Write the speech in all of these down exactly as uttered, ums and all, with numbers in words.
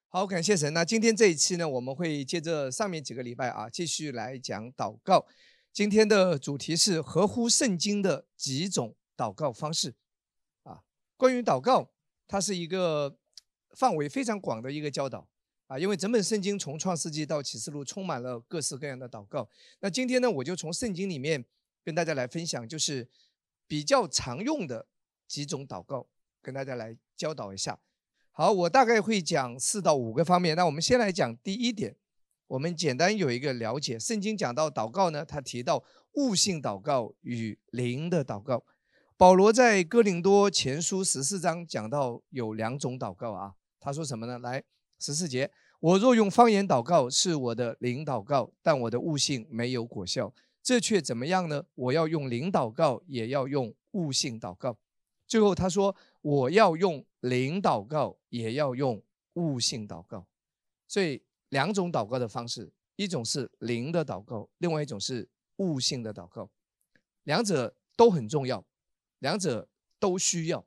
好，感谢神。那今天这一期呢，我们会接着上面几个礼拜啊，继续来讲祷告。今天的主题是合乎圣经的几种祷告方式啊。关于祷告，它是一个范围非常广的一个教导啊，因为整本圣经从创世纪到启示录充满了各式各样的祷告。那今天呢，我就从圣经里面跟大家来分享，就是比较常用的几种祷告，跟大家来教导一下。好，我大概会讲四到五个方面。那我们先来讲第一点，我们简单有一个了解。圣经讲到祷告呢，他提到悟性祷告与灵的祷告。保罗在哥林多前书十四章讲到有两种祷告啊，他说什么呢？来，十四节，我若用方言祷告，是我的灵祷告，但我的悟性没有果效，这却怎么样呢？我要用灵祷告，也要用悟性祷告。最后他说，我要用灵祷告，也要用悟性祷告。所以两种祷告的方式，一种是灵的祷告，另外一种是悟性的祷告。两者都很重要，两者都需要。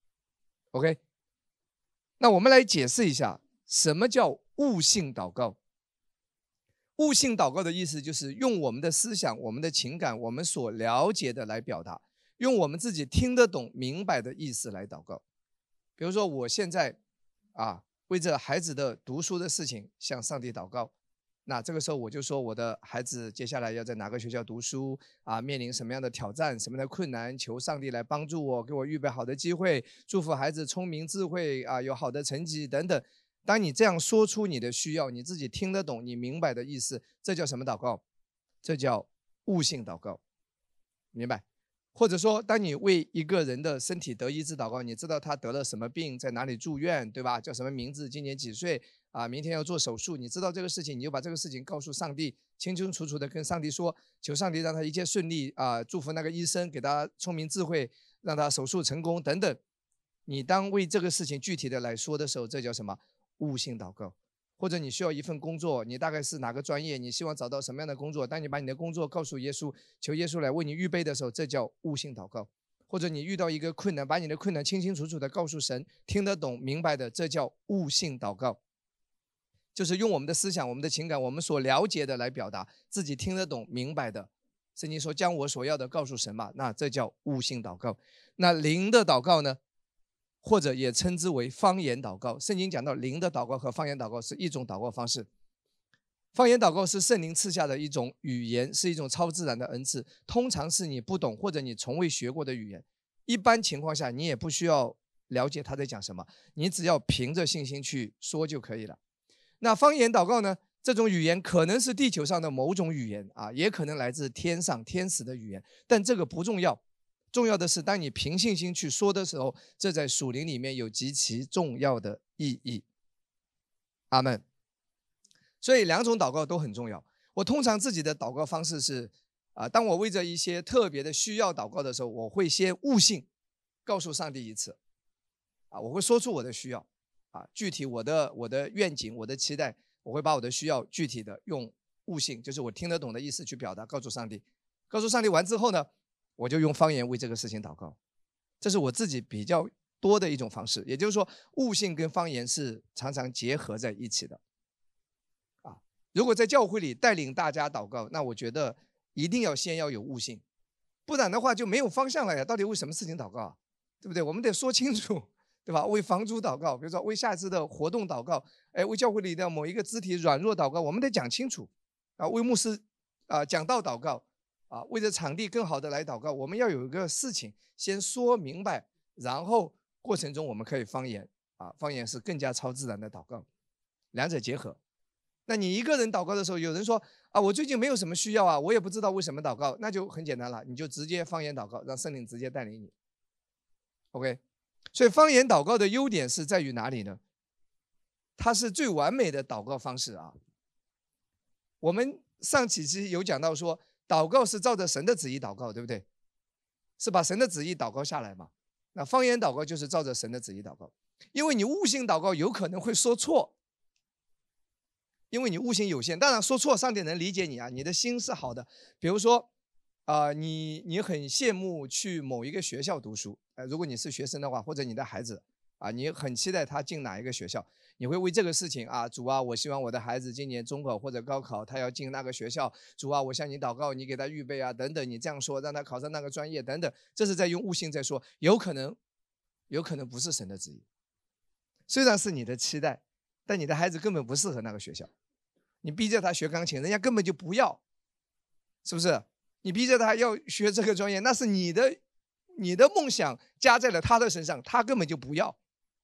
OK， 那我们来解释一下什么叫悟性祷告。悟性祷告的意思就是用我们的思想、我们的情感、我们所了解的来表达，用我们自己听得懂、明白的意思来祷告。比如说，我现在啊，为着孩子的读书的事情向上帝祷告，那这个时候我就说，我的孩子接下来要在哪个学校读书啊，面临什么样的挑战、什么样的困难，求上帝来帮助我，给我预备好的机会，祝福孩子聪明智慧啊，有好的成绩等等。当你这样说出你的需要，你自己听得懂、你明白的意思，这叫什么祷告？这叫悟性祷告，明白？或者说，当你为一个人的身体得医治祷告，你知道他得了什么病，在哪里住院，对吧？叫什么名字，今年几岁啊？明天要做手术，你知道这个事情，你就把这个事情告诉上帝，清清楚楚的跟上帝说，求上帝让他一切顺利啊，祝福那个医生，给他聪明智慧，让他手术成功等等。你当为这个事情具体的来说的时候，这叫什么？悟性祷告。或者你需要一份工作，你大概是哪个专业，你希望找到什么样的工作，当你把你的工作告诉耶稣，求耶稣来为你预备的时候，这叫悟性祷告。或者你遇到一个困难，把你的困难清清楚楚的告诉神，听得懂明白的，这叫悟性祷告。就是用我们的思想、我们的情感、我们所了解的来表达自己听得懂明白的。圣经说将我所要的告诉神嘛，那这叫悟性祷告。那灵的祷告呢，或者也称之为方言祷告。圣经讲到灵的祷告和方言祷告是一种祷告方式。方言祷告是圣灵赐下的一种语言，是一种超自然的恩赐，通常是你不懂或者你从未学过的语言。一般情况下你也不需要了解他在讲什么，你只要凭着信心去说就可以了。那方言祷告呢，这种语言可能是地球上的某种语言啊，也可能来自天上天使的语言，但这个不重要。重要的是，当你凭信心去说的时候，这在属灵里面有极其重要的意义。阿们。所以两种祷告都很重要。我通常自己的祷告方式是，啊，当我为着一些特别的需要祷告的时候，我会先悟性告诉上帝一次，啊，我会说出我的需要，啊，具体我的我的愿景、我的期待，我会把我的需要具体的用悟性，就是我听得懂的意思去表达，告诉上帝。告诉上帝完之后呢，我就用方言为这个事情祷告，这是我自己比较多的一种方式。也就是说，悟性跟方言是常常结合在一起的。啊，如果在教会里带领大家祷告，那我觉得一定要先要有悟性，不然的话就没有方向了呀。到底为什么事情祷告啊？对不对？我们得说清楚，对吧？为房主祷告，比如说为下次的活动祷告，哎，为教会里的某一个肢体软弱祷告，我们得讲清楚。啊，为牧师啊讲道祷告。啊，为了场地更好的来祷告，我们要有一个事情先说明白，然后过程中我们可以方言啊，方言是更加超自然的祷告，两者结合。那你一个人祷告的时候，有人说啊，我最近没有什么需要啊，我也不知道为什么祷告，那就很简单了，你就直接方言祷告，让圣灵直接带领你。OK， 所以方言祷告的优点是在于哪里呢？它是最完美的祷告方式啊。我们上几期有讲到说，祷告是照着神的旨意祷告，对不对？是把神的旨意祷告下来嘛？那方言祷告就是照着神的旨意祷告，因为你悟性祷告有可能会说错，因为你悟性有限。当然说错，上帝能理解你啊，你的心是好的。比如说，啊、呃，你你很羡慕去某一个学校读书，呃，如果你是学生的话，或者你的孩子啊，你很期待他进哪一个学校，你会为这个事情啊，主啊，我希望我的孩子今年中考或者高考，他要进那个学校，主啊，我向你祷告，你给他预备啊，等等，你这样说，让他考上那个专业，等等，这是在用悟性在说，有可能，有可能不是神的旨意，虽然是你的期待，但你的孩子根本不适合那个学校，你逼着他学钢琴，人家根本就不要，是不是？你逼着他要学这个专业，那是你的，你的梦想加在了他的身上，他根本就不要。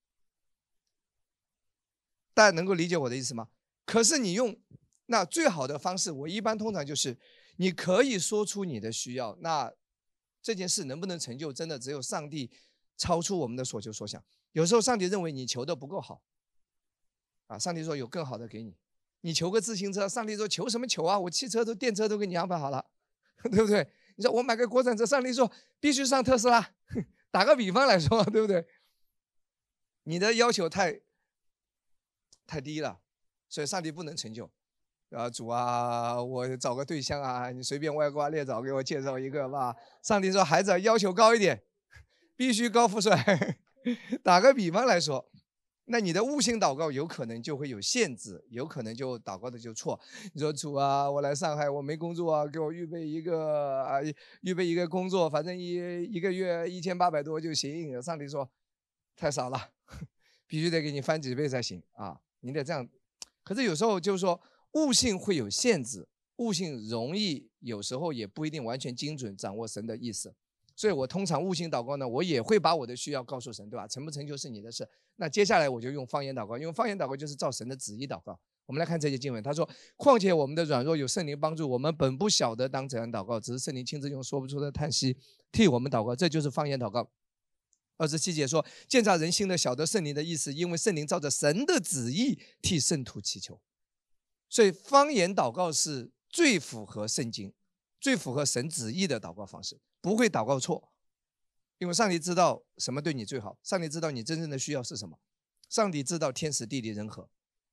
大家能够理解我的意思吗？可是你用那最好的方式，我一般通常就是你可以说出你的需要，那这件事能不能成就，真的只有上帝超出我们的所求所想。有时候上帝认为你求的不够好啊，上帝说有更好的给你。你求个自行车，上帝说求什么求啊，我汽车都电车都给你安排好了，对不对？你说我买个国产车，上帝说必须上特斯拉，打个比方来说，对不对？你的要求太太低了，所以上帝不能成就。啊，主啊，我找个对象啊，你随便歪瓜裂枣给我介绍一个吧。上帝说孩子要求高一点，必须高富帅。打个比方来说，那你的悟性祷告有可能就会有限制，有可能就祷告的就错。你说主啊，我来上海，我没工作啊，给我预备一个啊，预备一个工作，反正一一个月一千八百多就行。上帝说太少了，必须得给你翻几倍才行啊，你得这样。可是有时候就是说悟性会有限制，悟性容易有时候也不一定完全精准掌握神的意思。所以我通常悟性祷告呢，我也会把我的需要告诉神，对吧？成不成就是你的事。那接下来我就用方言祷告，因为方言祷告就是照神的旨意祷告。我们来看这节经文，他说：况且我们的软弱有圣灵帮助，我们本不晓得当怎样祷告，只是圣灵亲自用说不出的叹息替我们祷告，这就是方言祷告。二十七节说：鉴察人心的，晓得圣灵的意思，因为圣灵照着神的旨意替圣徒祈求。所以方言祷告是最符合圣经、最符合神旨意的祷告方式，不会祷告错。因为上帝知道什么对你最好，上帝知道你真正的需要是什么，上帝知道天时地利人和。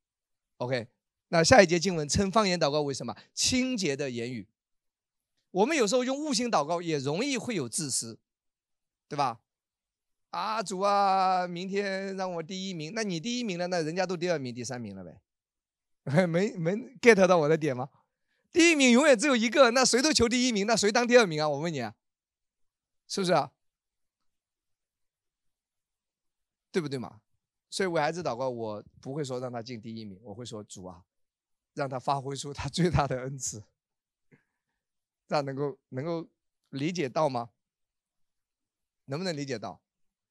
OK， 那下一节经文称方言祷告为什么？清洁的言语。我们有时候用悟性祷告也容易会有自私，对吧？啊，主啊，明天让我第一名，那你第一名了，那人家都第二名第三名了呗。没没 get 到我的点吗？第一名永远只有一个，那谁都求第一名，那谁当第二名啊？我问你啊，是不是啊？对不对嘛？所以为孩子祷告，我不会说让他进第一名，我会说主啊，让他发挥出他最大的恩赐。这样能够能够理解到吗？能不能理解到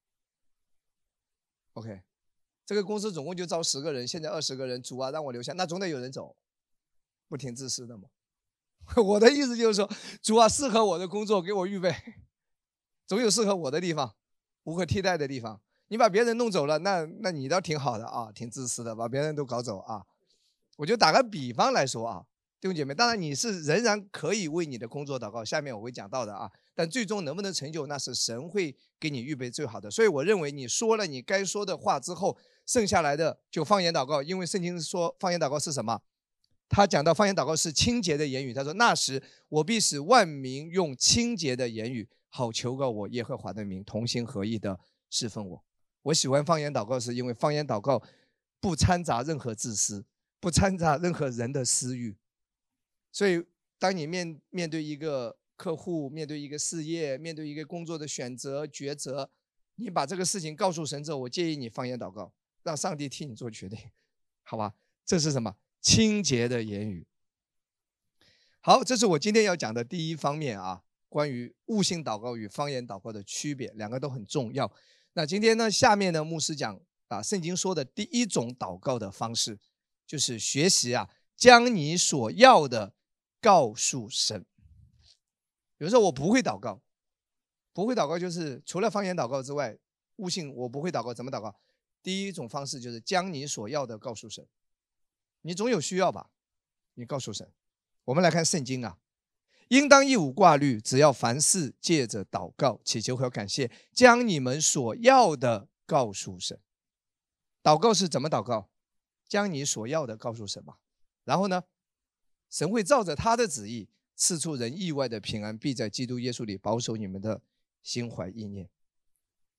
？OK， 这个公司总共就招十个人，现在二十个人，主啊让我留下，那总得有人走，不挺自私的吗？我的意思就是说，主啊，适合我的工作给我预备，总有适合我的地方，无可替代的地方。你把别人弄走了，那那你倒挺好的啊，挺自私的，把别人都搞走啊。我就打个比方来说啊，弟兄姐妹，当然你是仍然可以为你的工作祷告，下面我会讲到的啊。但最终能不能成就，那是神会给你预备最好的。所以我认为你说了你该说的话之后，剩下来的就方言祷告，因为圣经说方言祷告是什么？他讲到方言祷告是清洁的言语，他说那时我必使万民用清洁的言语，好求告我耶和华的名，同心合意的侍奉我。我喜欢方言祷告，是因为方言祷告不掺杂任何自私，不掺杂任何人的私欲。所以当你面面对一个客户，面对一个事业，面对一个工作的选择抉择，你把这个事情告诉神之后，我建议你方言祷告，让上帝替你做决定，好吧？这是什么？清洁的言语。好，这是我今天要讲的第一方面啊，关于悟性祷告与方言祷告的区别，两个都很重要。那今天呢，下面呢，牧师讲啊，圣经说的第一种祷告的方式，就是学习啊，将你所要的告诉神。有时候我不会祷告，不会祷告就是除了方言祷告之外，悟性我不会祷告，怎么祷告？第一种方式就是将你所要的告诉神。你总有需要吧？你告诉神。我们来看圣经啊，应当一无挂虑，只要凡事借着祷告、祈求和感谢，将你们所要的告诉神。祷告是怎么祷告？将你所要的告诉神嘛。然后呢，神会照着他的旨意赐出人意外的平安，必在基督耶稣里保守你们的心怀意念。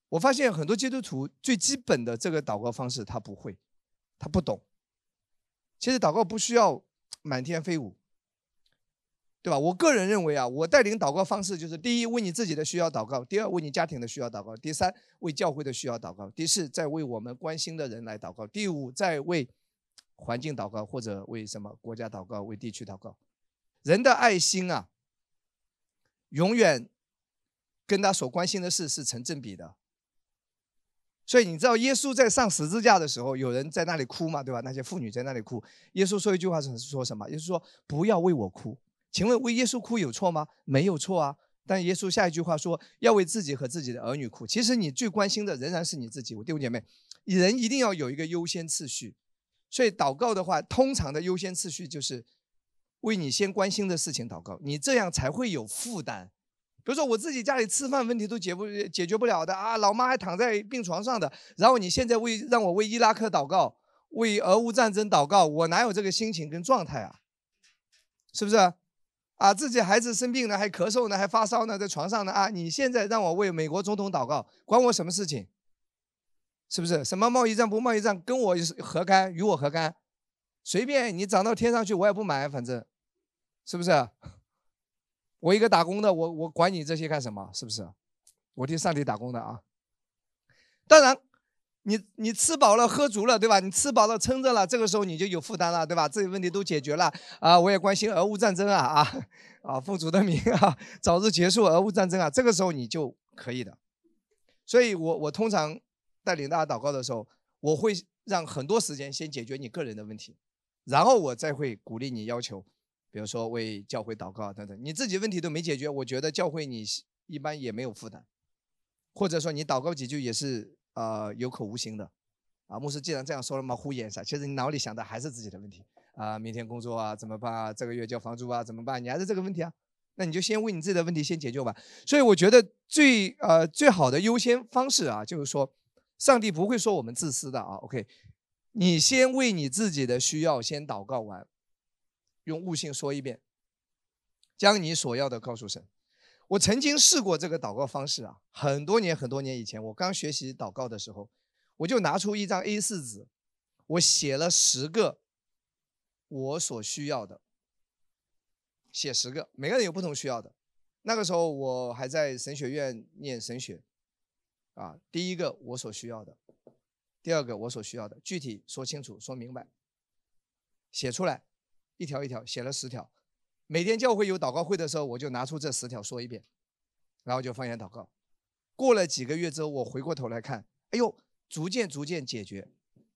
我发现很多基督徒最基本的这个祷告方式他不会，他不懂。其实祷告不需要满天飞舞，对吧？我个人认为啊，我带领祷告方式就是：第一，为你自己的需要祷告；第二，为你家庭的需要祷告；第三，为教会的需要祷告；第四，再为我们关心的人来祷告；第五，再为环境祷告，或者为什么国家祷告，为地区祷告。人的爱心啊，永远跟他所关心的事是成正比的。所以你知道耶稣在上十字架的时候，有人在那里哭嘛，对吧？那些妇女在那里哭。耶稣说一句话是说什么？耶稣说：“不要为我哭。”请问为耶稣哭有错吗？没有错啊。但耶稣下一句话说：“要为自己和自己的儿女哭。”其实你最关心的仍然是你自己。我弟兄姐妹，人一定要有一个优先次序。所以祷告的话，通常的优先次序就是为你先关心的事情祷告，你这样才会有负担。比如说我自己家里吃饭问题都解不解决不了的啊，老妈还躺在病床上的，然后你现在为让我为伊拉克祷告，为俄乌战争祷告，我哪有这个心情跟状态啊？是不是啊？自己孩子生病了，还咳嗽呢，还发烧呢，在床上呢啊！你现在让我为美国总统祷告，关我什么事情？是不是？什么贸易战不贸易战，跟我何干？与我何干？随便你涨到天上去，我也不买，反正是不是？我一个打工的，我我管你这些干什么？是不是？我替上帝打工的啊。当然，你你吃饱了喝足了，对吧？你吃饱了撑着了，这个时候你就有负担了，对吧？这些问题都解决了啊，我也关心俄乌战争啊啊啊，奉主的名啊，早日结束俄乌战争啊，这个时候你就可以的。所以我我通常带领大家祷告的时候，我会让很多时间先解决你个人的问题，然后我再会鼓励你要求。比如说为教会祷告等等，你自己问题都没解决，我觉得教会你一般也没有负担，或者说你祷告几句也是呃有口无心的，啊，牧师既然这样说了嘛，敷衍一下，其实你脑里想的还是自己的问题啊，明天工作啊怎么办啊，这个月交房租啊怎么办？你还是这个问题啊，那你就先为你自己的问题先解决吧。所以我觉得最呃最好的优先方式啊，就是说上帝不会说我们自私的啊 ，OK， 你先为你自己的需要先祷告完。用悟性说一遍，将你所要的告诉神。我曾经试过这个祷告方式啊，很多年很多年以前，我刚学习祷告的时候，我就拿出一张 A 四 纸，我写了十个我所需要的，写十个，每个人有不同需要的。那个时候我还在神学院念神学，啊，第一个我所需要的，第二个我所需要的，具体说清楚说明白，写出来。一条一条写了十条，每天教会有祷告会的时候，我就拿出这十条说一遍，然后就方言祷告。过了几个月之后，我回过头来看，哎呦，逐渐逐渐解决。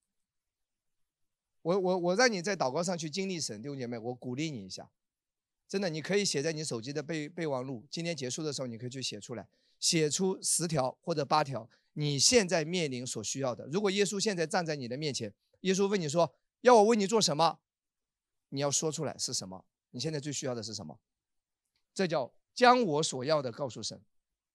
我我我让你在祷告上去经历神，弟兄姐妹，我鼓励你一下，真的，你可以写在你手机的备备忘录，今天结束的时候你可以去写出来，写出十条或者八条你现在面临所需要的。如果耶稣现在站在你的面前，耶稣问你说，要我为你做什么？你要说出来是什么？你现在最需要的是什么？这叫将我所要的告诉神。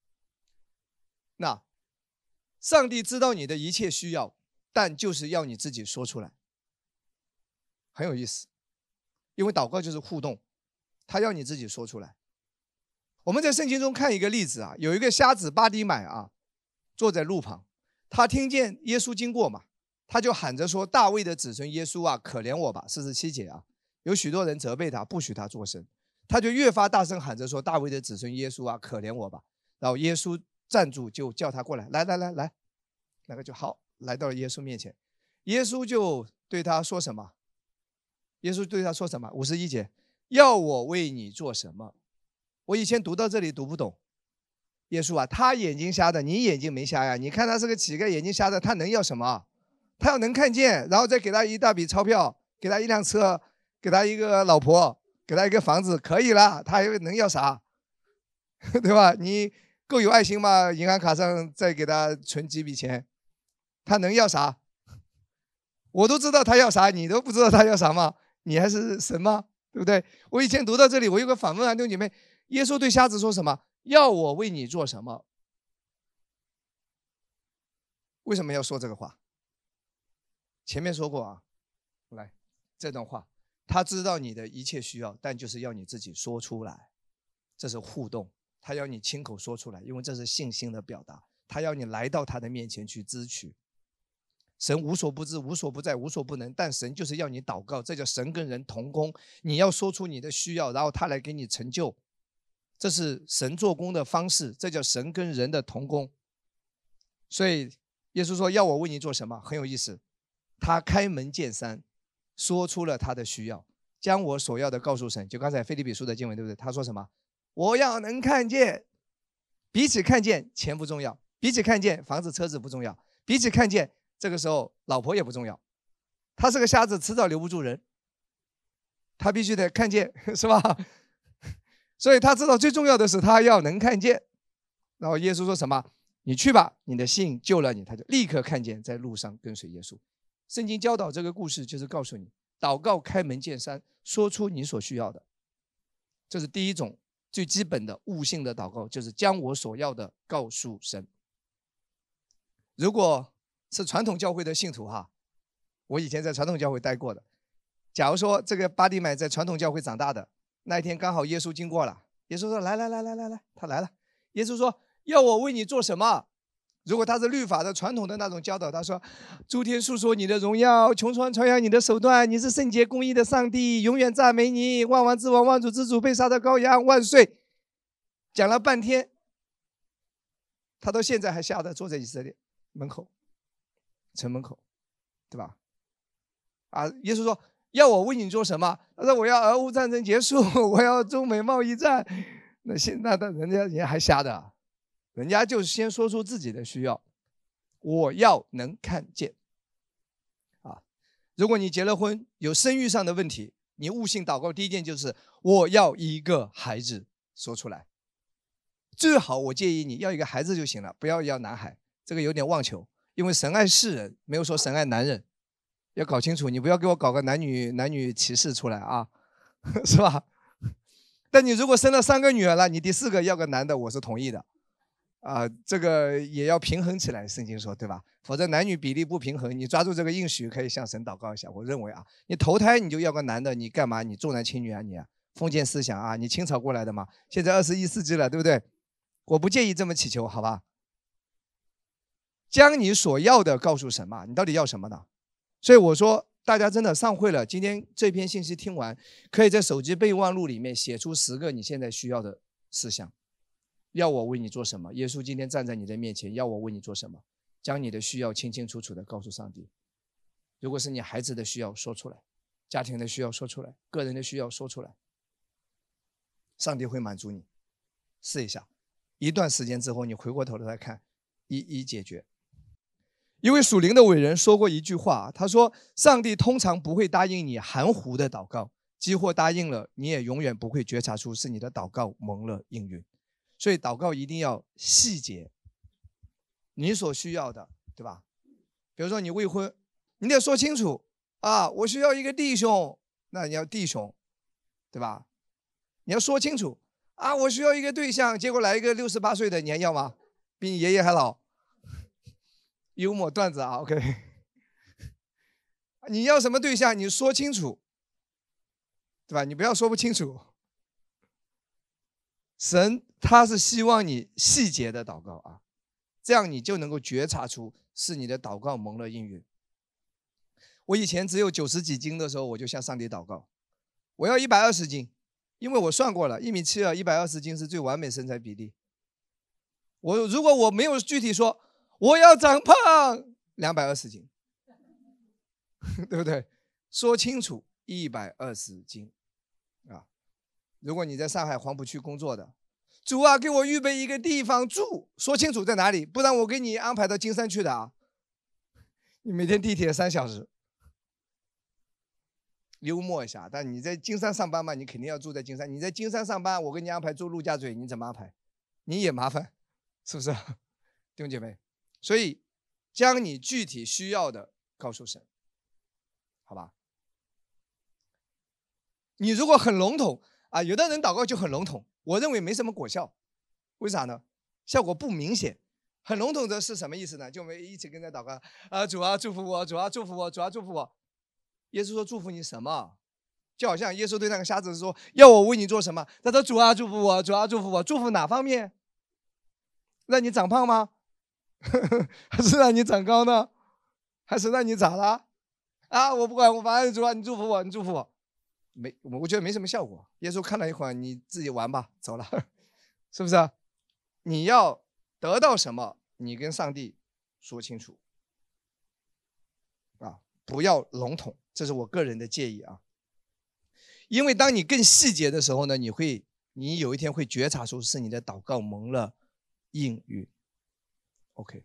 那上帝知道你的一切需要，但就是要你自己说出来，很有意思。因为祷告就是互动，他要你自己说出来。我们在圣经中看一个例子啊，有一个瞎子巴底买啊，坐在路旁，他听见耶稣经过嘛，他就喊着说：“大卫的子孙耶稣啊，可怜我吧。”四十七节啊。有许多人责备他，不许他作声，他就越发大声喊着说：“大卫的子孙耶稣啊，可怜我吧！”然后耶稣站住，就叫他过来，来来来来，那个就好，来到了耶稣面前。耶稣就对他说什么？耶稣对他说什么？五十一节，要我为你做什么？我以前读到这里读不懂。耶稣啊，他眼睛瞎的，你眼睛没瞎呀？你看他是个乞丐，眼睛瞎的，他能要什么？他要能看见，然后再给他一大笔钞票，给他一辆车。给他一个老婆，给他一个房子，可以了，他还能要啥？对吧？你够有爱心吗？银行卡上再给他存几笔钱，他能要啥？我都知道他要啥，你都不知道他要啥吗？你还是神吗？对不对？我以前读到这里，我有个反问啊，弟兄姐妹，耶稣对瞎子说什么？要我为你做什么？为什么要说这个话？前面说过啊，来这段话。他知道你的一切需要，但就是要你自己说出来，这是互动。他要你亲口说出来，因为这是信心的表达， 他要你来到他的面前去支取。神无所不知，无所不在，无所不能，但神就是要你祷告，这叫神跟人同工。你要说出你的需要，然后他来给你成就，这是神做工的方式，这叫神跟人的同工。所以耶稣说要我为你做什么，很有意思，他开门见山说出了他的需要，将我所要的告诉神。就刚才腓立比书的经文，对不对？他说什么？我要能看见，彼此看见钱不重要，彼此看见房子车子不重要，彼此看见这个时候老婆也不重要，他是个瞎子，迟早留不住人，他必须得看见，是吧？所以他知道最重要的是他要能看见。然后耶稣说什么？你去吧，你的信救了你。他就立刻看见，在路上跟随耶稣。圣经教导这个故事就是告诉你，祷告开门见山，说出你所需要的。这是第一种最基本的悟性的祷告，就是将我所要的告诉神。如果是传统教会的信徒哈，我以前在传统教会待过的，假如说这个巴迪买在传统教会长大的，那一天刚好耶稣经过了，耶稣说来来来来来来，他来了。耶稣说要我为你做什么？如果他是律法的传统的那种教导，他说诸天述说你的荣耀，穹苍传扬你的手段，你是圣洁公义的上帝，永远赞美你，万王之王，万主之主，被杀的羔羊，万岁。讲了半天，他到现在还吓得坐在以色列门口城门口，对吧？啊，耶稣说要我为你做什么？他说我要俄乌战争结束，我要中美贸易战。那现那那人家人家还瞎的，人家就先说出自己的需要，我要能看见。啊，如果你结了婚有生育上的问题，你悟性祷告第一件就是我要一个孩子，说出来。最好我建议你要一个孩子就行了，不要要男孩，这个有点妄求，因为神爱世人，没有说神爱男人，要搞清楚，你不要给我搞个男女男女歧视出来啊，是吧？但你如果生了三个女儿了，你第四个要个男的，我是同意的，啊、呃，这个也要平衡起来，圣经说，对吧？否则男女比例不平衡，你抓住这个应许可以向神祷告一下。我认为啊，你投胎你就要个男的，你干嘛？你重男轻女啊你啊？封建思想啊，你清朝过来的嘛？现在二十一世纪了，对不对？我不介意这么祈求，好吧？将你所要的告诉神嘛，你到底要什么呢？所以我说，大家真的上会了，今天这篇信息听完，可以在手机备忘录里面写出十个你现在需要的事项。要我为你做什么？耶稣今天站在你的面前，要我为你做什么？将你的需要清清楚楚的告诉上帝。如果是你孩子的需要，说出来；家庭的需要说出来；个人的需要说出来，上帝会满足你。试一下。一段时间之后，你回过头来看，一一解决。一位属灵的伟人说过一句话，他说：上帝通常不会答应你含糊的祷告，即或答应了，你也永远不会觉察出是你的祷告蒙了应允。所以祷告一定要细节，你所需要的，对吧？比如说你未婚，你得说清楚啊，我需要一个弟兄，那你要弟兄，对吧？你要说清楚。啊，我需要一个对象，结果来一个六十八岁的，你还要吗？比你爷爷还老。幽默段子啊 ，OK。你要什么对象，你说清楚，对吧？你不要说不清楚。神他是希望你细节的祷告啊，这样你就能够觉察出是你的祷告蒙了应允。我以前只有九十几斤的时候，我就向上帝祷告，我要一百二十斤。因为我算过了，一米七二，一百二十斤是最完美身材比例。我如果我没有具体说我要长胖，两百二十斤，对不对？说清楚一百二十斤啊！如果你在上海黄浦区工作的，主啊，给我预备一个地方住，说清楚在哪里，不然我给你安排到金山去的啊！你每天地铁三小时。幽默一下，但你在金山上班嘛，你肯定要住在金山。你在金山上班，我给你安排住陆家嘴，你怎么安排？你也麻烦，是不是？弟兄姐妹，所以将你具体需要的告诉神，好吧？你如果很笼统啊，有的人祷告就很笼统，我认为没什么果效。为啥呢？效果不明显。很笼统的是什么意思呢？就我们一起跟他祷告啊，主啊祝福我，主啊祝福我，主啊祝福我。耶稣说祝福你什么？就好像耶稣对那个瞎子说要我为你做什么？他说主啊祝福我，主啊祝福我，祝福哪方面？让你长胖吗？ 还是让你长高呢？还是让你咋了？啊，我不管，我反正主啊，你祝福我，你祝福我。没，我觉得没什么效果。耶稣看了一会儿，你自己玩吧，走了，是不是啊？你要得到什么，你跟上帝说清楚啊，不要笼统，这是我个人的建议啊。因为当你更细节的时候呢，你会，你有一天会觉察出是你的祷告蒙了应允。OK，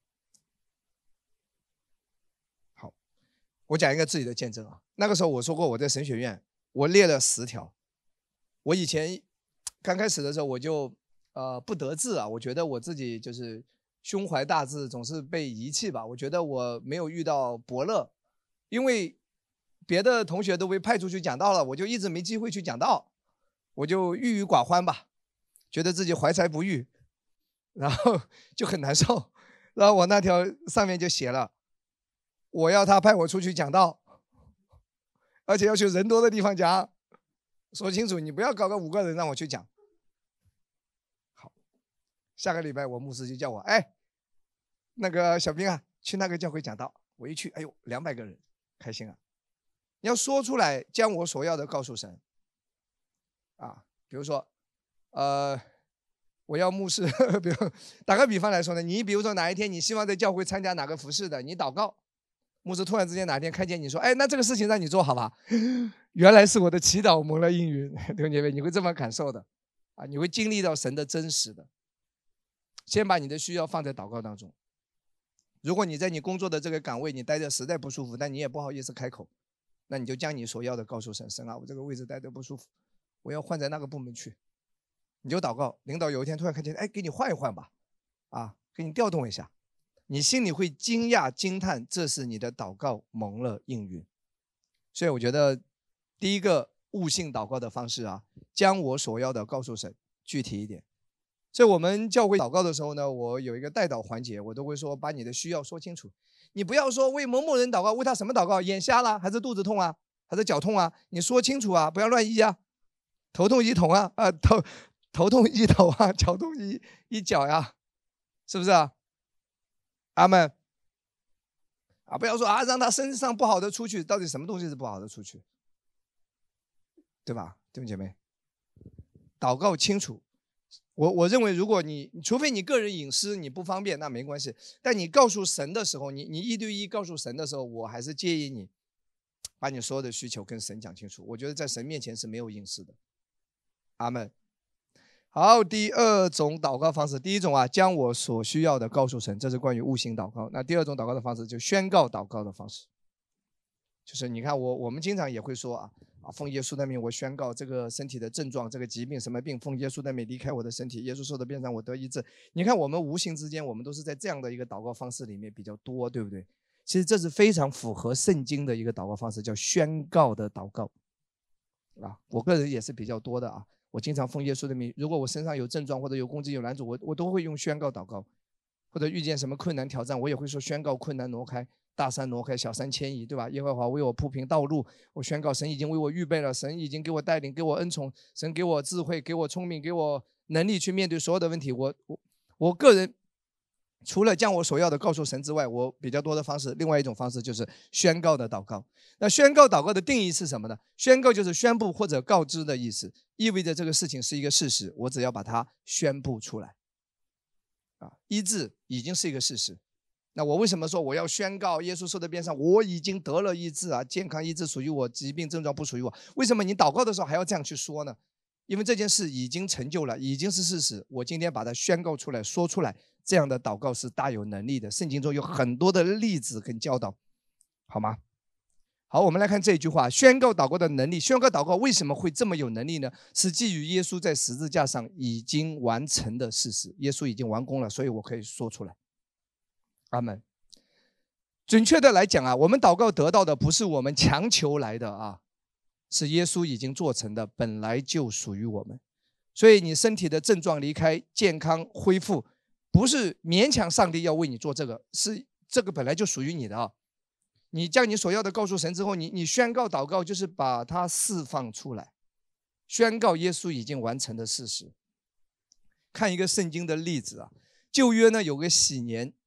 好，我讲一个自己的见证啊。那个时候我说过，我在神学院，我列了十条。我以前刚开始的时候，我就呃不得志啊，我觉得我自己就是胸怀大志，总是被遗弃吧。我觉得我没有遇到伯乐，因为别的同学都被派出去讲道了，我就一直没机会去讲道，我就郁郁寡欢吧，觉得自己怀才不遇，然后就很难受。然后我那条上面就写了，我要他派我出去讲道，而且要去人多的地方讲，说清楚，你不要搞个五个人让我去讲。好，下个礼拜我牧师就叫我，哎，那个小兵啊，去那个教会讲道。我一去，哎呦，两百个人，开心啊！你要说出来，将我所要的告诉神啊。比如说，呃，我要牧师，比如打个比方来说呢，你比如说哪一天你希望在教会参加哪个服事的，你祷告，牧师突然之间哪天看见你说，哎，那这个事情让你做好吧？原来是我的祈祷蒙了应允，弟兄姐妹，你会这么感受的啊，你会经历到神的真实的。先把你的需要放在祷告当中。如果你在你工作的这个岗位你待着实在不舒服，但你也不好意思开口，那你就将你所要的告诉神，神啊，我这个位置待着不舒服，我要换在那个部门去。你就祷告，领导有一天突然看见，哎，给你换一换吧，啊，给你调动一下，你心里会惊讶惊叹，这是你的祷告蒙了应允。所以我觉得第一个悟性祷告的方式啊，将我所要的告诉神，具体一点。所以我们教会祷告的时候呢，我有一个代祷环节，我都会说把你的需要说清楚。你不要说为某某人祷告，为他什么祷告？眼瞎了还是肚子痛啊，还是脚痛啊？你说清楚啊，不要乱医啊。头痛医头啊，啊头头痛医头啊，脚痛医医脚呀，是不是啊？阿们啊，不要说啊，让他身上不好的出去，到底什么东西是不好的出去？对吧，弟兄姐妹？祷告清楚。我我认为，如果你除非你个人隐私你不方便，那没关系。但你告诉神的时候，你你一对一告诉神的时候，我还是建议你把你所有的需求跟神讲清楚。我觉得在神面前是没有隐私的。阿们。好，第二种祷告方式，第一种啊，将我所需要的告诉神，这是关于悟性祷告。那第二种祷告的方式就宣告祷告的方式，就是你看我我们经常也会说啊。啊，奉耶稣的名，我宣告这个身体的症状，这个疾病什么病，奉耶稣的名离开我的身体，耶稣受的鞭伤，我得医治。你看，我们无形之间，我们都是在这样的一个祷告方式里面比较多，对不对？其实这是非常符合圣经的一个祷告方式，叫宣告的祷告。啊，我个人也是比较多的啊。我经常奉耶稣的名，如果我身上有症状或者有攻击有拦阻，我我都会用宣告祷告，或者遇见什么困难挑战，我也会说宣告困难挪开。大山挪开，小山迁移，对吧？耶和华为我铺平道路，我宣告神已经为我预备了，神已经给我带领，给我恩宠，神给我智慧，给我聪明，给我能力去面对所有的问题。我我我个人除了将我所要的告诉神之外，我比较多的方式，另外一种方式就是宣告的祷告。那宣告祷告的定义是什么呢？宣告就是宣布或者告知的意思，意味着这个事情是一个事实，我只要把它宣布出来。啊，医治已经是一个事实。那我为什么说我要宣告耶稣受的鞭伤，我已经得了医治啊，健康医治属于我，疾病症状不属于我？为什么你祷告的时候还要这样去说呢？因为这件事已经成就了，已经是事实，我今天把它宣告出来，说出来，这样的祷告是大有能力的。圣经中有很多的例子跟教导，好吗？好，我们来看这一句话，宣告祷告的能力。宣告祷告为什么会这么有能力呢？是基于耶稣在十字架上已经完成的事实，耶稣已经完工了，所以我可以说出来。阿们。准确的来讲啊，我们祷告得到的不是我们强求来的啊，是耶稣已经做成的，本来就属于我们。所以你身体的症状离开，健康恢复，不是勉强上帝要为你做这个，是这个本来就属于你的啊。你将你所要的告诉神之后，你你宣告祷告就是把它释放出来，宣告耶稣已经完成的事实。看一个圣经的例子啊，旧约呢有个喜年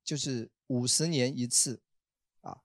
就是五十年一次啊，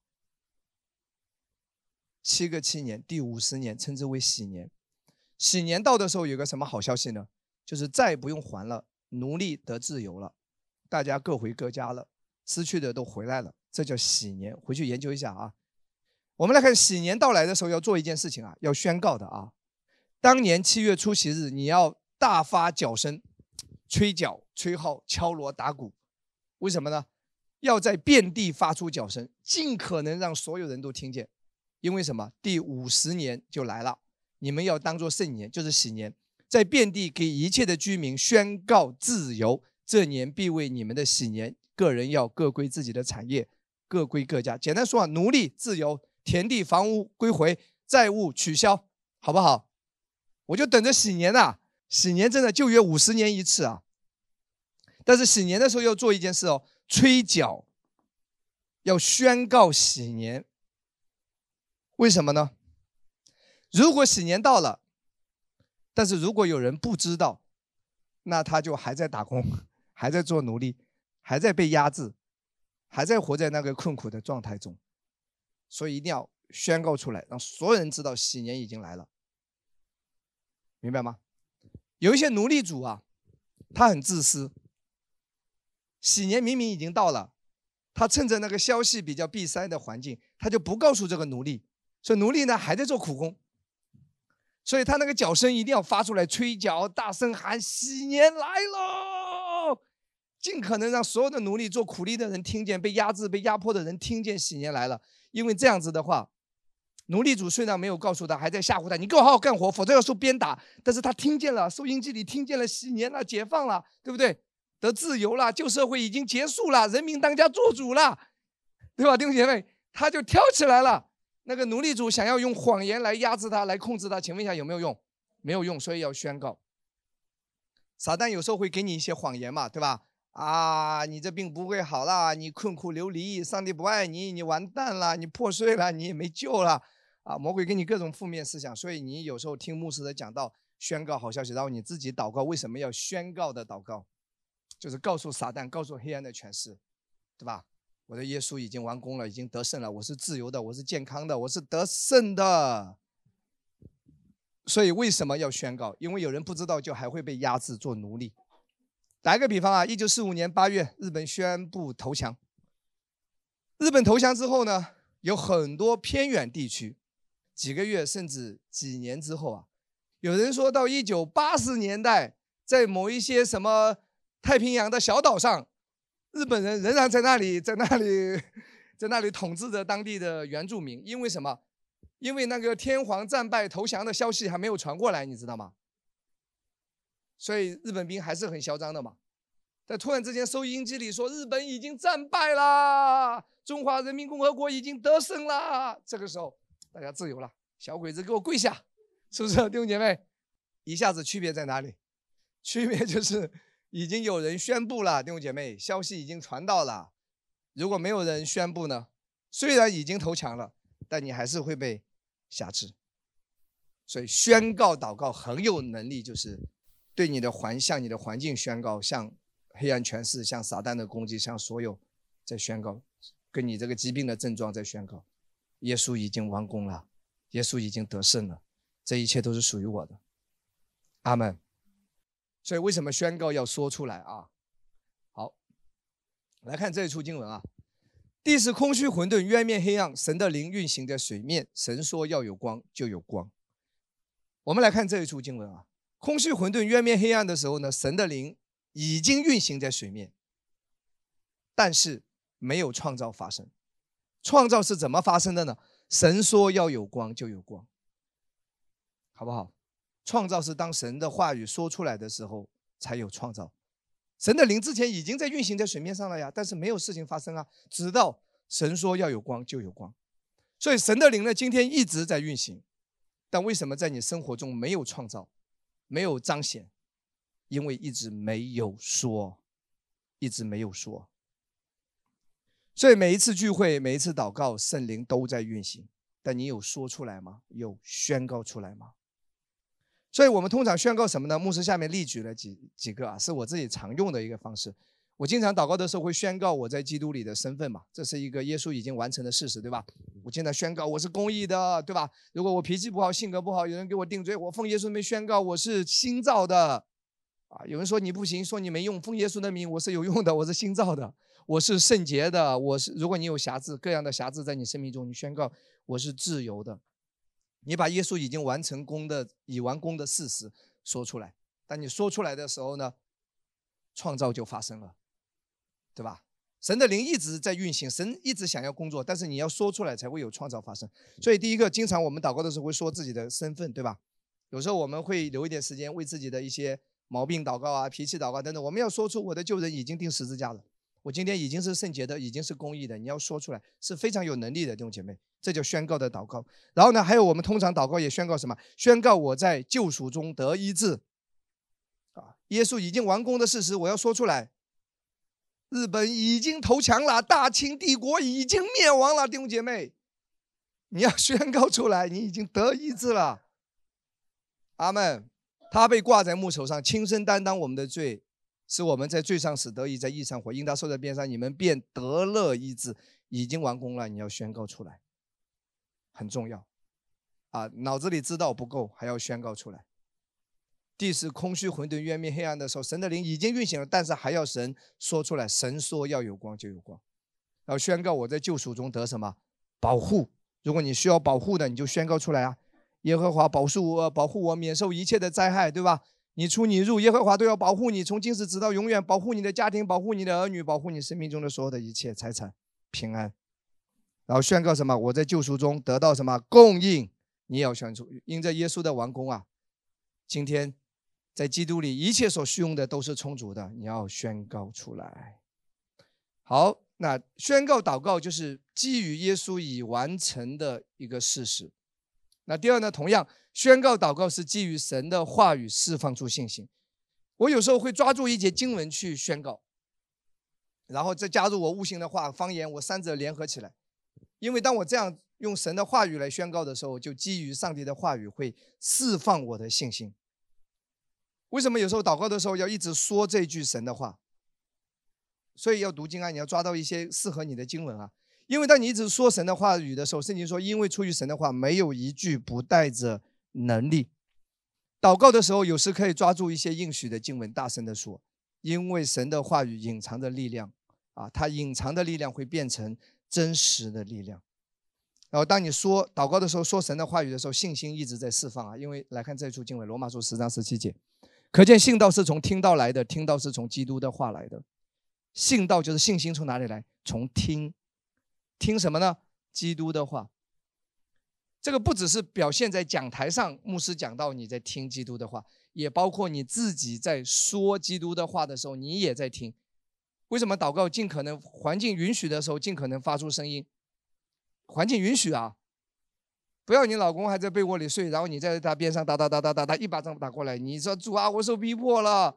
七个七年，第五十年称之为喜年。喜年到的时候有个什么好消息呢？就是再也不用还了，奴隶得自由了，大家各回各家了，失去的都回来了，这叫喜年。回去研究一下啊。我们来看喜年到来的时候要做一件事情啊，要宣告的啊。当年七月初七日，你要大发角声，吹角、吹号、敲锣打鼓。为什么呢？要在遍地发出角声，尽可能让所有人都听见。因为什么？第五十年就来了，你们要当作盛年，就是喜年，在遍地给一切的居民宣告自由。这年必为你们的喜年，个人要各归自己的产业，各归各家。简单说啊，奴隶自由，田地房屋归回，债务取消，好不好？我就等着喜年啊，喜年真的就约五十年一次啊。但是喜年的时候要做一件事哦，吹角，要宣告喜年。为什么呢？如果喜年到了，但是如果有人不知道，那他就还在打工，还在做奴隶，还在被压制，还在活在那个困苦的状态中。所以一定要宣告出来，让所有人知道喜年已经来了，明白吗？有一些奴隶主啊，他很自私，喜年明明已经到了，他趁着那个消息比较闭塞的环境，他就不告诉这个奴隶，所以奴隶呢还在做苦工，所以他那个角声一定要发出来，吹角，大声喊喜年来喽，尽可能让所有的奴隶做苦力的人听见，被压制被压迫的人听见喜年来了。因为这样子的话，奴隶主虽然没有告诉他，还在吓唬他，你给我好好干活，否则要受鞭打，但是他听见了，收音机里听见了喜年了，解放了，对不对？得自由了，旧社会已经结束了，人民当家做主了，对吧？弟兄姐妹，他就跳起来了。那个奴隶主想要用谎言来压制他，来控制他，请问一下有没有用？没有用，所以要宣告。撒旦有时候会给你一些谎言嘛，对吧？啊，你这病不会好了，你困苦流离，上帝不爱你，你完蛋了，你破碎了，你也没救了啊！魔鬼给你各种负面思想，所以你有时候听牧师的讲道，宣告好消息，然后你自己祷告。为什么要宣告的祷告？就是告诉撒旦，告诉黑暗的权势，对吧？我的耶稣已经完工了，已经得胜了，我是自由的，我是健康的，我是得胜的。所以为什么要宣告？因为有人不知道，就还会被压制做奴隶。打一个比方啊，一九四五年八月，日本宣布投降。日本投降之后呢，有很多偏远地区，几个月甚至几年之后啊，有人说到一九八十年代，在某一些什么太平洋的小岛上，日本人仍然在那里，在那里，在那里统治着当地的原住民。因为什么？因为那个天皇战败投降的消息还没有传过来，你知道吗？所以日本兵还是很嚣张的嘛。但突然之间收音机里说日本已经战败啦，中华人民共和国已经得胜啦，这个时候大家自由了，小鬼子给我跪下，是不是弟兄姐妹？一下子区别在哪里？区别就是已经有人宣布了，弟兄姐妹，消息已经传到了。如果没有人宣布呢，虽然已经投降了，但你还是会被辖制。所以宣告祷告很有能力，就是对你的环向你的环境宣告，向黑暗权势，向撒旦的攻击，向所有在宣告，跟你这个疾病的症状在宣告，耶稣已经完工了，耶稣已经得胜了，这一切都是属于我的。阿们。所以为什么宣告要说出来啊？好，来看这一处经文啊。地是空虚混沌，渊面黑暗，神的灵运行在水面，神说要有光，就有光。我们来看这一处经文啊。空虚混沌渊面黑暗的时候呢，神的灵已经运行在水面，但是没有创造发生。创造是怎么发生的呢？神说要有光，就有光，好不好？创造是当神的话语说出来的时候才有创造。神的灵之前已经在运行在水面上了呀，但是没有事情发生啊，直到神说要有光，就有光。所以神的灵呢，今天一直在运行，但为什么在你生活中没有创造，没有彰显？因为一直没有说，一直没有说。所以每一次聚会，每一次祷告，圣灵都在运行，但你有说出来吗？有宣告出来吗？所以我们通常宣告什么呢？牧师下面例举了几几个啊，是我自己常用的一个方式。 我经常祷告的时候会宣告我在基督里的身份嘛，这是一个耶稣已经完成的事实，对吧？我经常宣告我是公义的，对吧？如果我脾气不好、性格不好，有人给我定罪，我奉耶稣的名宣告我是新造的。啊，有人说你不行，说你没用，奉耶稣的名我是有用的，我是新造的，我是圣洁的，我是如果你有瑕疵，各样的瑕疵在你生命中，你宣告我是自由的。你把耶稣已经完成功的、已完工的事实说出来，当你说出来的时候呢，创造就发生了。对吧？神的灵一直在运行，神一直想要工作，但是你要说出来才会有创造发生。所以第一个，经常我们祷告的时候会说自己的身份，对吧？有时候我们会留一点时间为自己的一些毛病祷告啊、脾气祷告等等。我们要说出我的旧人已经钉十字架了，我今天已经是圣洁的，已经是公义的。你要说出来是非常有能力的，弟兄姐妹，这叫宣告的祷告。然后呢，还有我们通常祷告也宣告什么？宣告我在救赎中得医治啊，耶稣已经完工的事实，我要说出来。日本已经投降了，大清帝国已经灭亡了，弟兄姐妹，你要宣告出来，你已经得医治了。阿们。他被挂在木头上，亲身担当我们的罪，使我们在罪上死，得以在义上活。因他受在鞭伤，你们便得了医治，已经完工了。你要宣告出来，很重要啊！脑子里知道不够，还要宣告出来。地是空虚混沌渊面黑暗的时候，神的灵已经运行了，但是还要神说出来。神说要有光就有光，然后宣告我在救赎中得什么保护。如果你需要保护的，你就宣告出来啊！耶和华保护我，保护我免受一切的灾害，对吧？你出你入，耶和华都要保护你，从今时直到永远，保护你的家庭，保护你的儿女，保护你生命中的所有的一切财产平安。然后宣告什么？我在救赎中得到什么供应？你也要宣出，因着耶稣的完工啊，今天在基督里一切所需用的都是充足的，你要宣告出来。好，那宣告祷告就是基于耶稣已完成的一个事实。那第二呢，同样宣告祷告是基于神的话语释放出信心。我有时候会抓住一节经文去宣告，然后再加入我悟性的话、方言，我三者联合起来。因为当我这样用神的话语来宣告的时候，就基于上帝的话语会释放我的信心。为什么有时候祷告的时候要一直说这句神的话？所以要读经啊，你要抓到一些适合你的经文啊。因为当你一直说神的话语的时候，圣经说因为出于神的话没有一句不带着能力。祷告的时候有时可以抓住一些应许的经文，大声的说，因为神的话语隐藏着力量啊，它隐藏的力量会变成真实的力量。然后当你说祷告的时候，说神的话语的时候，信心一直在释放啊。因为来看这处经文，罗马书十章十七节，可见信道是从听道来的，听道是从基督的话来的。信道就是信心从哪里来？从听。听什么呢？基督的话。这个不只是表现在讲台上牧师讲到你在听基督的话，也包括你自己在说基督的话的时候，你也在听。为什么祷告尽可能环境允许的时候尽可能发出声音？环境允许啊，不要你老公还在被窝里睡，然后你在他边上打打打打打打一巴掌打过来，你说主啊，我受逼迫了。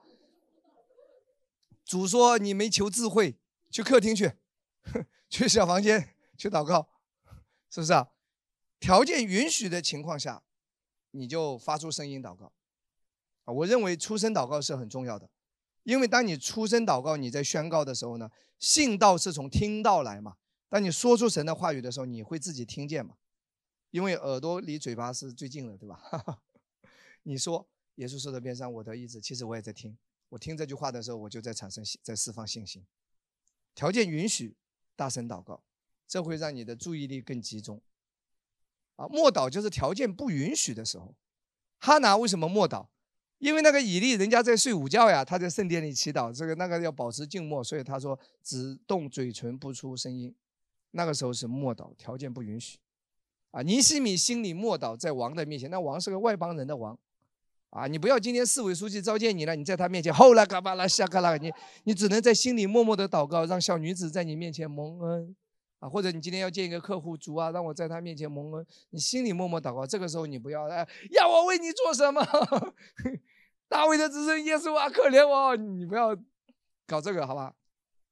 主说你没求智慧，去客厅去，去小房间去祷告，是不是啊？条件允许的情况下，你就发出声音祷告。我认为出声祷告是很重要的，因为当你出声祷告，你在宣告的时候呢，信道是从听道来嘛。当你说出神的话语的时候，你会自己听见嘛？因为耳朵离嘴巴是最近的，对吧？你说耶稣受的鞭伤，我得医治，其实我也在听。我听这句话的时候，我就在产生，在释放信心。条件允许，大声祷告，这会让你的注意力更集中。啊，默祷就是条件不允许的时候。哈拿为什么默祷？因为那个以利人家在睡午觉呀，他在圣殿里祈祷，这个那个要保持静默，所以他说只动嘴唇不出声音。那个时候是默祷，条件不允许。啊，尼希米心里默祷，在王的面前，那王是个外邦人的王。啊，你不要今天市委书记召见你了，你在他面前后来嘎巴拉下嘎拉，你你只能在心里默默的祷告，让小女子在你面前蒙恩。啊，或者你今天要见一个客户，主啊，让我在他面前蒙恩，你心里默默祷告。这个时候你不要哎，要我为你做什么？大卫的子孙耶稣啊，可怜我！你不要搞这个，好吧？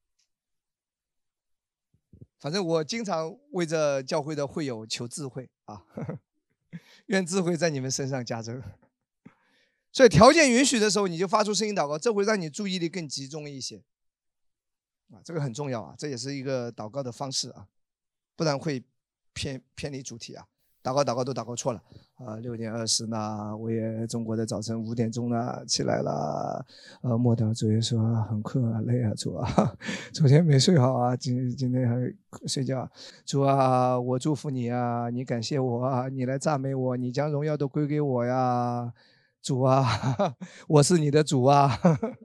反正我经常为着教会的会友求智慧啊，呵呵，愿智慧在你们身上加增。所以条件允许的时候，你就发出声音祷告，这会让你注意力更集中一些。 啊，这个很重要啊，这也是一个祷告的方式啊，不然会偏偏离主题啊。祷告祷告都祷告错了啊！六点二十呢，我也中国的早晨五点钟呢起来了，呃，默祷主耶稣啊，很困啊，累啊，主啊，昨天没睡好啊，今今天还睡觉，主啊，我祝福你啊，你感谢我啊，你来赞美我，你将荣耀都归给我呀，主啊，我是你的主啊，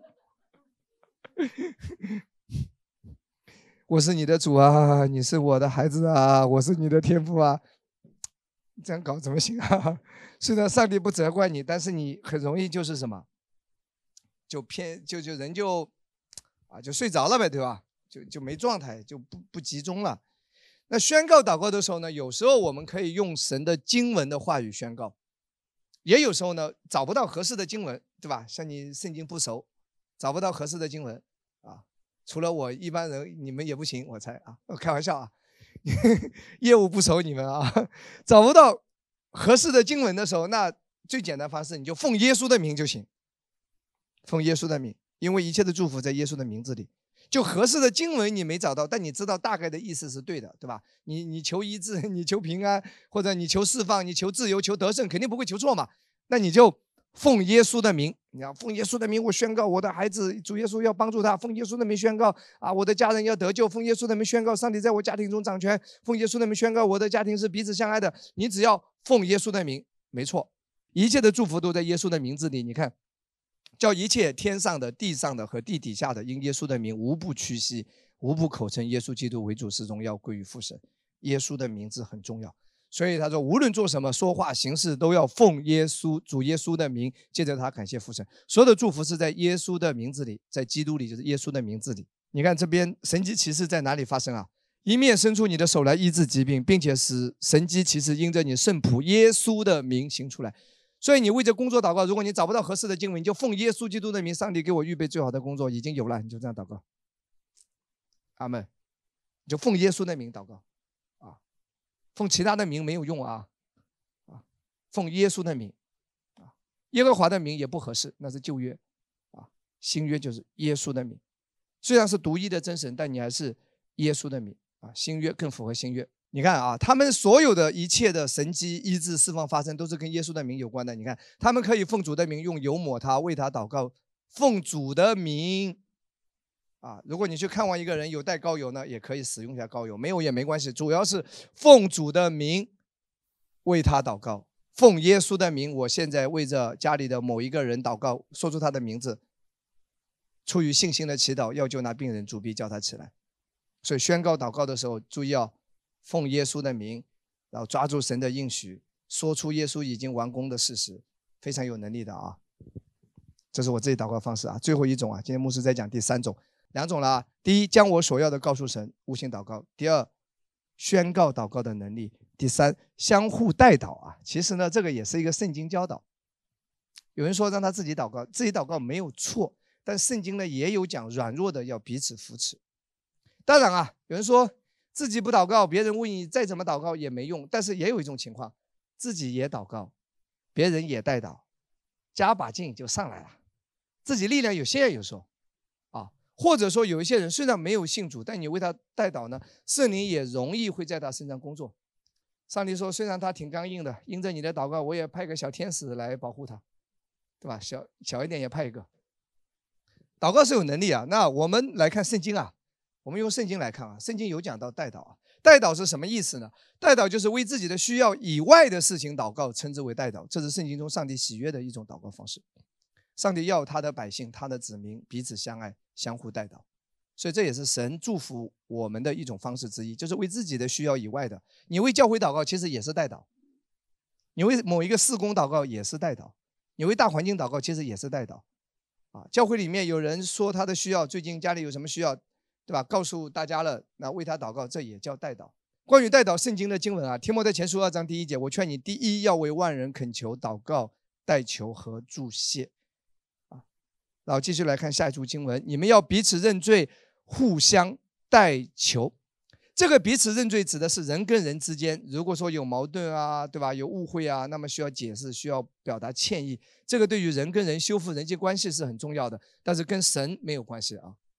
我是你的主啊，你是我的孩子啊，我是你的天父啊。这样搞怎么行啊？虽然上帝不责怪你，但是你很容易就是什么，就偏就就人就啊就睡着了呗，对吧？就就没状态，就不不集中了。那宣告祷告的时候呢，有时候我们可以用神的经文的话语宣告，也有时候呢找不到合适的经文，对吧？像你圣经不熟，找不到合适的经文啊，除了我一般人，你们也不行，我猜啊，我开玩笑啊。业务不熟你们啊，找不到合适的经文的时候，那最简单方式你就奉耶稣的名就行，奉耶稣的名，因为一切的祝福在耶稣的名字里。就合适的经文你没找到，但你知道大概的意思是对的，对吧？你你求医治，你求平安，或者你求释放，你求自由，求得胜，肯定不会求错嘛。那你就奉耶稣的名，你要奉耶稣的名，我宣告我的孩子，主耶稣要帮助他，奉耶稣的名宣告啊，我的家人要得救，奉耶稣的名宣告上帝在我家庭中掌权，奉耶稣的名宣告我的家庭是彼此相爱的。你只要奉耶稣的名，没错，一切的祝福都在耶稣的名字里。你看，叫一切天上的、地上的和地底下的，因耶稣的名无不屈膝，无不口称耶稣基督为主，使荣耀归于父神。耶稣的名字很重要。所以他说，无论做什么，说话行事，都要奉耶稣主耶稣的名，借着他感谢父神。所有的祝福是在耶稣的名字里，在基督里，就是耶稣的名字里。你看这边神迹奇事在哪里发生啊？一面伸出你的手来医治疾病，并且使神迹奇事因着你圣仆耶稣的名行出来。所以你为着工作祷告，如果你找不到合适的经文，你就奉耶稣基督的名，上帝给我预备最好的工作，已经有了，你就这样祷告。阿们。你就奉耶稣的名祷告。奉其他的名没有用啊，啊，奉耶稣的名，啊，耶和华的名也不合适，那是旧约，啊，新约就是耶稣的名。虽然是独一的真神，但你还是耶稣的名啊。新约更符合新约。你看啊，他们所有的一切的神迹、医治、释放发生，都是跟耶稣的名有关的。你看，他们可以奉主的名用油抹他，为他祷告，奉主的名。啊，如果你去看望一个人有带膏油呢，也可以使用一下膏油，没有也没关系，主要是奉主的名为他祷告，奉耶稣的名，我现在为着家里的某一个人祷告，说出他的名字，出于信心的祈祷，要救那病人，主必叫他起来。所以宣告祷告的时候，注意要奉耶稣的名，然后抓住神的应许，说出耶稣已经完工的事实，非常有能力的啊。这是我自己祷告方式啊。最后一种啊，今天牧师在讲第三种。两种了，第一，将我所要的告诉神，悟性祷告；第二，宣告祷告的能力；第三，相互代祷啊。其实呢，这个也是一个圣经教导。有人说让他自己祷告，自己祷告没有错，但圣经呢也有讲软弱的要彼此扶持。当然啊，有人说自己不祷告，别人为你再怎么祷告也没用，但是也有一种情况，自己也祷告，别人也代祷，加把劲就上来了，自己力量有限，有时候啊。或者说有一些人虽然没有信主，但你为他代祷呢，圣灵也容易会在他身上工作。上帝说，虽然他挺刚硬的，因着你的祷告，我也派个小天使来保护他，对吧？小小一点也派一个。祷告是有能力啊。那我们来看圣经啊，我们用圣经来看啊，圣经有讲到代祷啊。代祷是什么意思呢？代祷就是为自己的需要以外的事情祷告，称之为代祷。这是圣经中上帝喜悦的一种祷告方式。上帝要他的百姓，他的子民彼此相爱，相互代祷。所以这也是神祝福我们的一种方式之一，就是为自己的需要以外的。你为教会祷告其实也是代祷，你为某一个事工祷告也是代祷，你为大环境祷告其实也是代祷啊。教会里面有人说他的需要，最近家里有什么需要，对吧？告诉大家了，那为他祷告，这也叫代祷。关于代祷，圣经的经文啊，提摩太前书二章第一节，我劝你第一要为万人恳求、祷告、代求和祝谢。然后继续来看下一处经文，你们要彼此认罪，互相代求。这个彼此认罪指的是人跟人之间，如果说有矛盾啊，对吧？有误会啊，那么需要解释，需要表达歉意。这个对于人跟人修复人际关系是很重要的，但是跟神没有关系啊。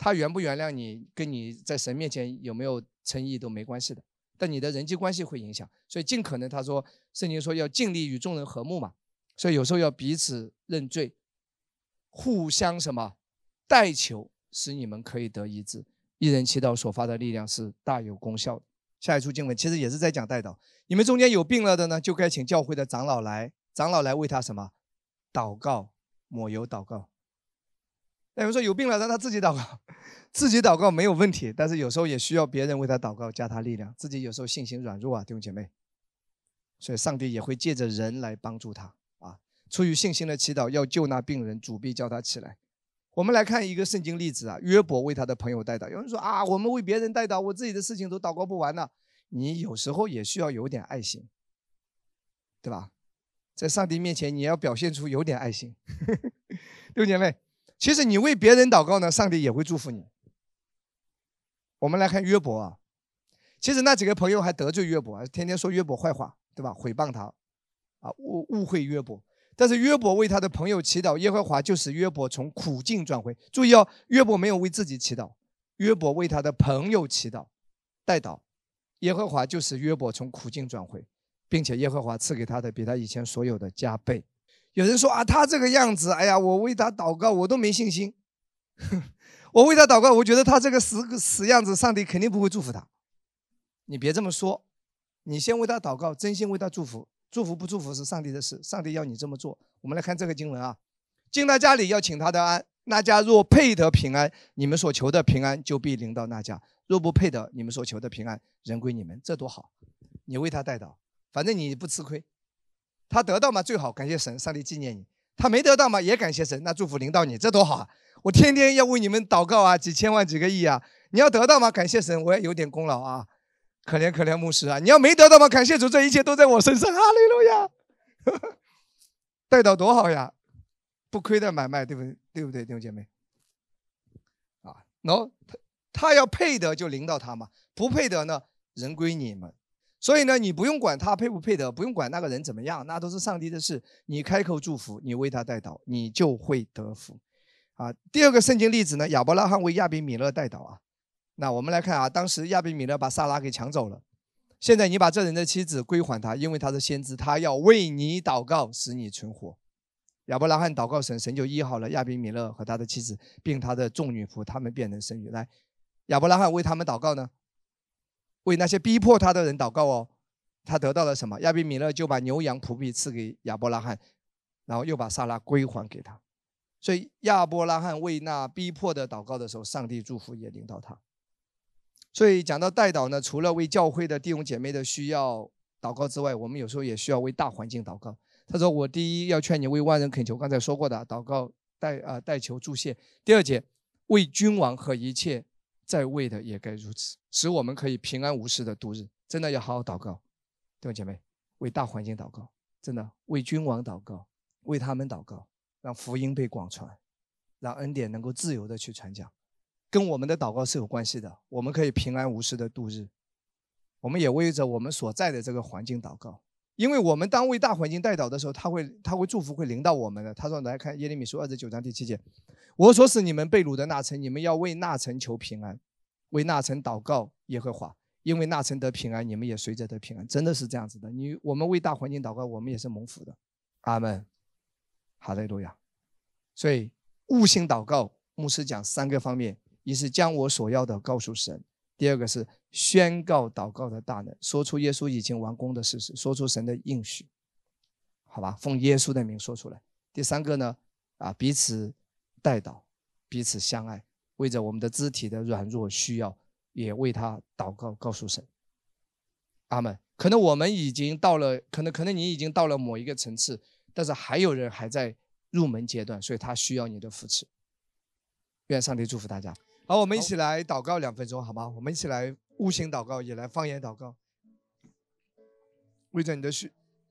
他原不原谅你，跟你在神面前有没有诚意都没关系的，但你的人际关系会影响。所以尽可能，他说圣经说要尽力与众人和睦嘛，所以有时候要彼此认罪，互相什么代求，使你们可以得医治。一人祈祷所发的力量是大有功效的。下一处经文其实也是在讲代祷，你们中间有病了的呢，就该请教会的长老来，长老来为他什么祷告，抹油祷告。有人说有病了让他自己祷告，自己祷告没有问题，但是有时候也需要别人为他祷告，加他力量。自己有时候信心软弱啊，弟兄姐妹，所以上帝也会借着人来帮助他啊。出于信心的祈祷要救那病人，主必叫他起来。我们来看一个圣经例子啊，约伯为他的朋友代祷。有人说啊，我们为别人代祷，我自己的事情都祷告不完了。你有时候也需要有点爱心，对吧？在上帝面前你要表现出有点爱心。弟兄姐妹，其实你为别人祷告呢，上帝也会祝福你。我们来看约伯啊，其实那几个朋友还得罪约伯，天天说约伯坏话，对吧？毁谤他啊，误误会约伯。但是约伯为他的朋友祈祷，耶和华就使约伯从苦境转回。注意哦，约伯没有为自己祈祷，约伯为他的朋友祈祷代祷，耶和华就使约伯从苦境转回，并且耶和华赐给他的比他以前所有的加倍。有人说啊，他这个样子，哎呀，我为他祷告我都没信心。我为他祷告，我觉得他这个死死样子，上帝肯定不会祝福他。你别这么说，你先为他祷告，真心为他祝福。祝福不祝福是上帝的事，上帝要你这么做。我们来看这个经文啊，进他家里要请他的安，那家若配得平安，你们所求的平安就必临到那家；若不配得，你们所求的平安人归你们。这多好，你为他代祷，反正你不吃亏。他得到嘛最好，感谢神，上帝纪念你；他没得到嘛也感谢神，那祝福临到你，这多好啊！我天天要为你们祷告啊，几千万几个亿啊，你要得到嘛感谢神，我也有点功劳啊。可怜可怜牧师啊！你要没得到吗？感谢主，这一切都在我身上，哈利路亚！代祷多好呀，不亏的买卖，对不对？对不对，弟兄姐妹？啊，然后他他要配得就临到他嘛，不配得呢，人归你们。所以呢，你不用管他配不配得，不用管那个人怎么样，那都是上帝的事。你开口祝福，你为他代祷，你就会得福。啊，第二个圣经例子呢，亚伯拉罕为亚比米勒代祷啊。那我们来看啊，当时亚比米勒把撒拉给抢走了，现在你把这人的妻子归还他，因为他是先知，他要为你祷告，使你存活。亚伯拉罕祷告神，神就医好了亚比米勒和他的妻子，并他的众女仆，他们便能生育。来，亚伯拉罕为他们祷告呢，为那些逼迫他的人祷告哦。他得到了什么？亚比米勒就把牛羊仆婢赐给亚伯拉罕，然后又把撒拉归还给他。所以亚伯拉罕为那逼迫的祷告的时候，上帝祝福也领到他。所以讲到代祷呢，除了为教会的弟兄姐妹的需要祷告之外，我们有时候也需要为大环境祷告。他说我第一要劝你为万人恳求，刚才说过的祷告代啊代求祝谢。第二节，为君王和一切在位的也该如此，使我们可以平安无事的度日。真的要好好祷告，弟兄姐妹，为大环境祷告，真的为君王祷告，为他们祷告，让福音被广传，让恩典能够自由的去传讲。跟我们的祷告是有关系的，我们可以平安无事的度日。我们也为着我们所在的这个环境祷告，因为我们当为大环境代祷的时候，他会他会祝福会临到我们的。他说来看耶利米书二十九章第七节，我所使你们被掳的那城，你们要为那城求平安，为那城祷告耶和华，因为那城得平安，你们也随着得平安。真的是这样子的，你我们为大环境祷告，我们也是蒙福的。阿们，哈利路亚。所以悟性祷告，牧师讲三个方面，一是将我所要的告诉神，第二个是宣告祷告的大能，说出耶稣已经完工的事实，说出神的应许，好吧，奉耶稣的名说出来。第三个呢，啊，彼此代祷，彼此相爱，为着我们的肢体的软弱需要，也为他祷告，告诉神。阿们。可能我们已经到了，可能可能你已经到了某一个层次，但是还有人还在入门阶段，所以他需要你的扶持。愿上帝祝福大家。好，我们一起来祷告两分钟，好吗？我们一起来悟性祷告，也来方言祷告。为着你的需，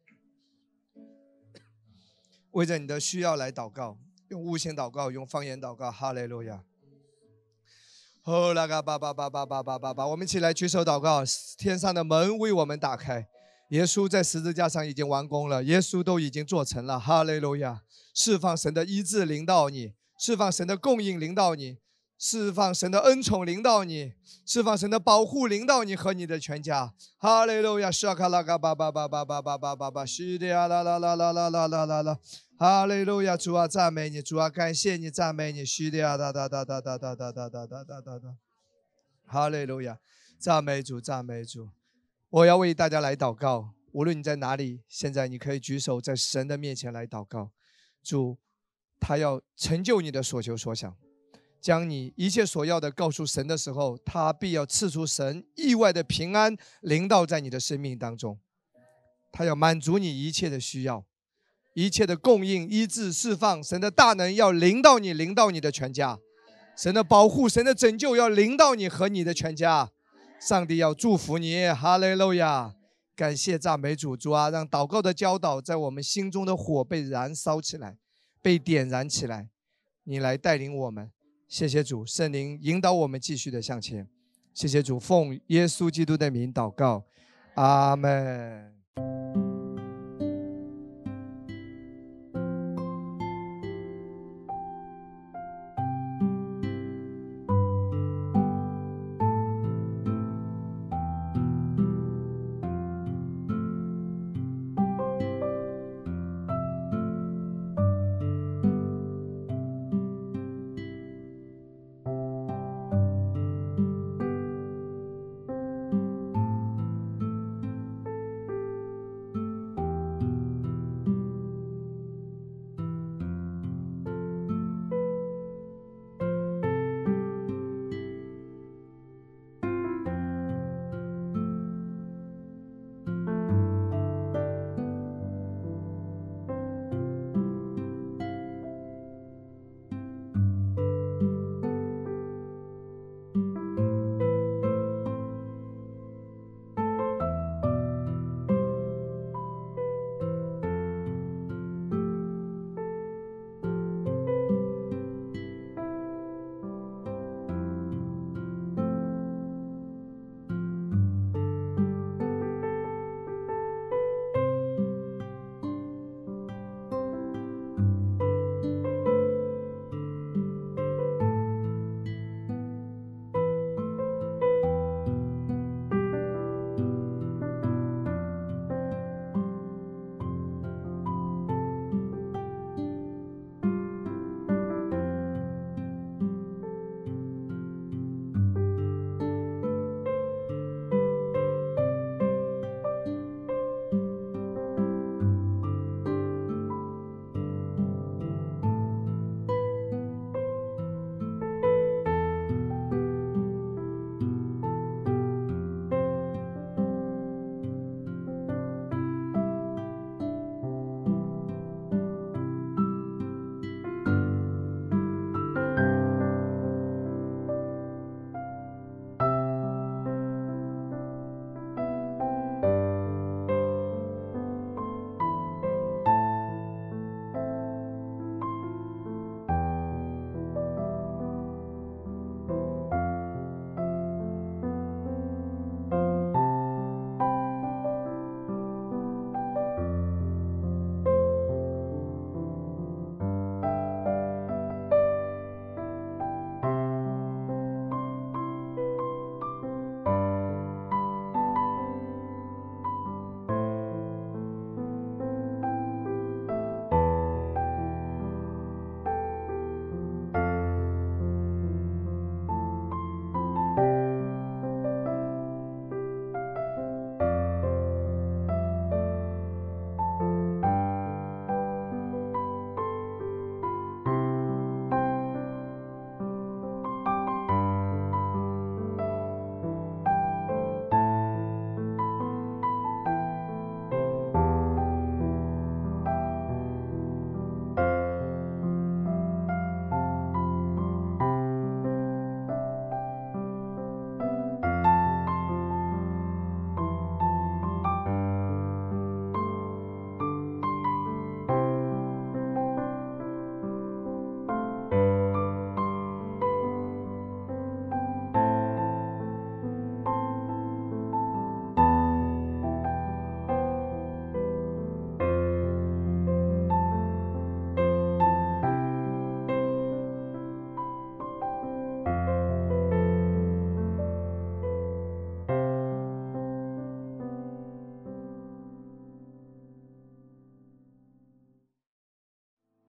为着你的需要来祷告，用悟性祷告，用方言祷告。哈利路亚。哦，那个巴巴巴巴巴巴巴巴，我们一起来举手祷告。天上的门为我们打开，耶稣在十字架上已经完工了，耶稣都已经做成了。哈利路亚！释放神的医治临到你，释放神的供应临到你， 释放神的恩宠临到你，释放神的保护临到你和你的全家。哈利路亚，沙卡拉嘎巴巴巴巴巴巴巴巴巴，西迪亚啦啦啦啦啦啦啦啦啦。哈利路亚，主啊，赞美你，主啊，感谢你，赞美你，西迪亚哒哒哒哒哒哒哒哒哒哒哒哒。哈利路亚，赞美主，赞美主。我要为大家来祷告，无论你在哪里，现在你可以举手在神的面前来祷告。主，他要成就你的所求所想。将你一切所要的告诉神的时候，他必要赐出神意外的平安临到在你的生命当中。他要满足你一切的需要，一切的供应、医治、释放，神的大能要临到你，临到你的全家。神的保护、神的拯救要临到你和你的全家。上帝要祝福你，哈利路亚！感谢赞美主，主啊，让祷告的教导在我们心中的火被燃烧起来，被点燃起来。你来带领我们。谢谢主，圣灵引导我们继续的向前。谢谢主，奉耶稣基督的名祷告，阿们。